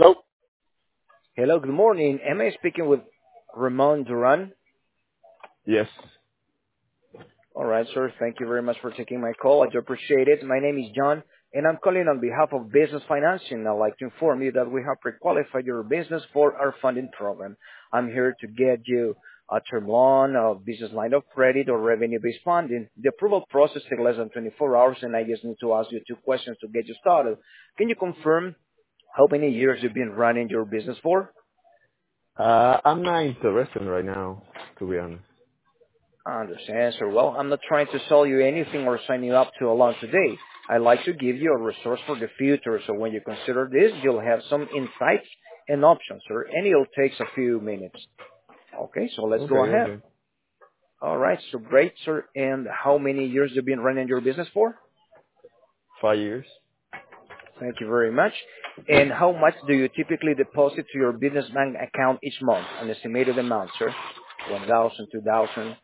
Hello? Hello, good morning. Am I speaking with Ramon Duran? Yes. All right, sir. Thank you very much for taking my call. I do appreciate it. My name is John, and I'm calling on behalf of Business Financing. I'd like to inform you that we have pre-qualified your business for our funding program. I'm here to get you a term loan, a business line of credit, or revenue-based funding. The approval process takes less than 24 hours, and I just need to ask you two questions to get you started. Can you confirm how many years you've been running your business for? I'm not interested right now, to be honest. I understand, sir. Well, I'm not trying to sell you anything or sign you up to a loan today. I'd like to give you a resource for the future, so when you consider this, you'll have some insights and options, sir, and it'll take a few minutes. Okay, so let's Okay, go ahead. okay. All right, so great, sir. And how many years have you been running your business for? 5 years. Thank you very much. And how much do you typically deposit to your business bank account each month? An estimated amount, sir? 1,000, 2,000.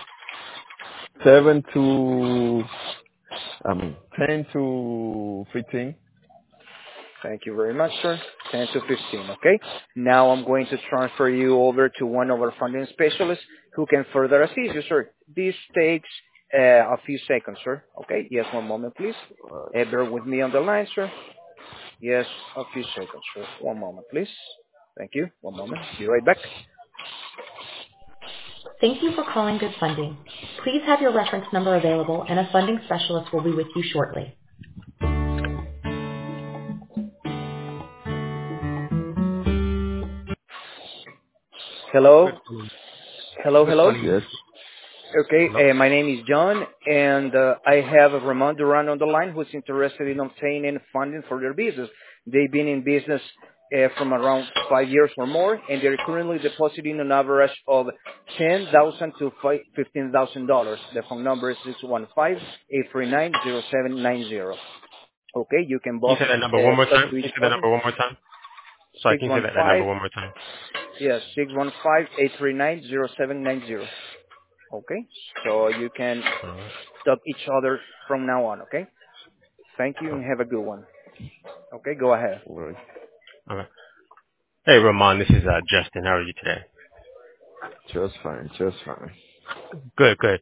7 to, 10 to 15. Thank you very much, sir. 10 to 15, okay? Now I'm going to transfer you over to one of our funding specialists who can further assist you, sir. This takes a few seconds, sir. Okay? Yes, one moment, please. Bear with me on the line, sir. Yes, a few seconds, sir. One moment, please. Thank you. One moment. Be right back. Thank you for calling Good Funding. Please have your reference number available, and a funding specialist will be with you shortly. Hello? Good morning. Hello, Good hello? morning. Yes. Okay, Hello? my name is John, and I have Ramon Duran on the line who's interested in obtaining funding for their business. They've been in business from around 5 years or more, and they're currently depositing an average of $10,000 to $15,000. The phone number is 615-839-0790. Okay, you can Can you both say that number one more talk time? to Can each you say that other. number one more time? Sorry, can you say that number 615, one more time? yes, 615-839-0790. Okay, so you can All right. talk each other from now on, okay? Thank you and have a good one. Okay, go ahead. Right. All right. Hey, Ramon, this is Justin. How are you today? Just fine, just fine. Good, good.